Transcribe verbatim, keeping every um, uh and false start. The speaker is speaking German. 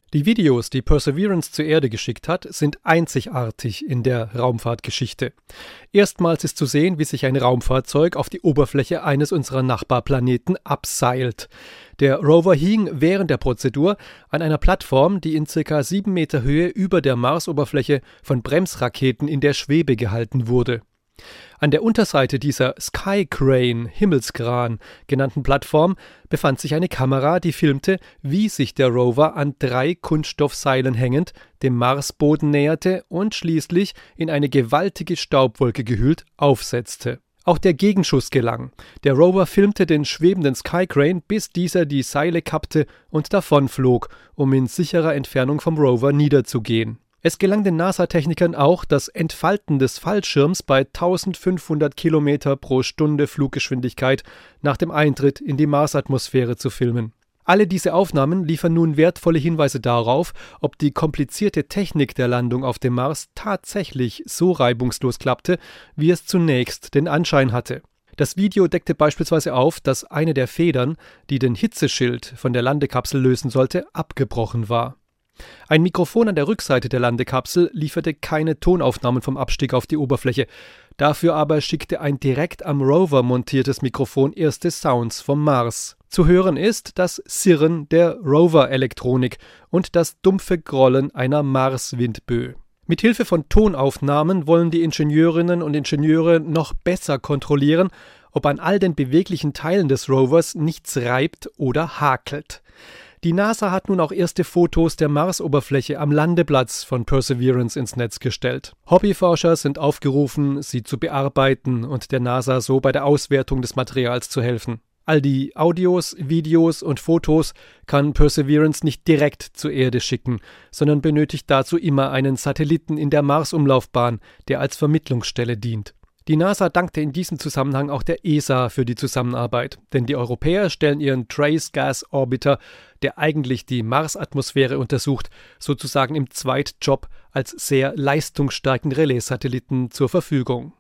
Die Videos, die Perseverance zur Erde geschickt hat, sind einzigartig in der Raumfahrtgeschichte. Erstmals ist zu sehen, wie sich ein Raumfahrzeug auf die Oberfläche eines unserer Nachbarplaneten abseilt. Der Rover hing während der Prozedur an einer Plattform, die in ca. sieben Meter Höhe über der Marsoberfläche von Bremsraketen in der Schwebe gehalten wurde. An der Unterseite dieser Sky Crane, Himmelskran, genannten Plattform befand sich eine Kamera, die filmte, wie sich der Rover an drei Kunststoffseilen hängend dem Marsboden näherte und schließlich in eine gewaltige Staubwolke gehüllt aufsetzte. Auch der Gegenschuss gelang. Der Rover filmte den schwebenden Sky Crane, bis dieser die Seile kappte und davonflog, um in sicherer Entfernung vom Rover niederzugehen. Es gelang den NASA-Technikern auch, das Entfalten des Fallschirms bei eintausendfünfhundert Kilometer pro Stunde Fluggeschwindigkeit nach dem Eintritt in die Marsatmosphäre zu filmen. Alle diese Aufnahmen liefern nun wertvolle Hinweise darauf, ob die komplizierte Technik der Landung auf dem Mars tatsächlich so reibungslos klappte, wie es zunächst den Anschein hatte. Das Video deckte beispielsweise auf, dass eine der Federn, die den Hitzeschild von der Landekapsel lösen sollte, abgebrochen war. Ein Mikrofon an der Rückseite der Landekapsel lieferte keine Tonaufnahmen vom Abstieg auf die Oberfläche. Dafür aber schickte ein direkt am Rover montiertes Mikrofon erste Sounds vom Mars. Zu hören ist das Sirren der Rover-Elektronik und das dumpfe Grollen einer Mars-Windböe. Mit Hilfe von Tonaufnahmen wollen die Ingenieurinnen und Ingenieure noch besser kontrollieren, ob an all den beweglichen Teilen des Rovers nichts reibt oder hakelt. Die NASA hat nun auch erste Fotos der Marsoberfläche am Landeplatz von Perseverance ins Netz gestellt. Hobbyforscher sind aufgerufen, sie zu bearbeiten und der NASA so bei der Auswertung des Materials zu helfen. All die Audios, Videos und Fotos kann Perseverance nicht direkt zur Erde schicken, sondern benötigt dazu immer einen Satelliten in der Marsumlaufbahn, der als Vermittlungsstelle dient. Die NASA dankte in diesem Zusammenhang auch der E S A für die Zusammenarbeit, denn die Europäer stellen ihren Trace Gas Orbiter, der eigentlich die Marsatmosphäre untersucht, sozusagen im Zweitjob als sehr leistungsstarken Relaissatelliten zur Verfügung.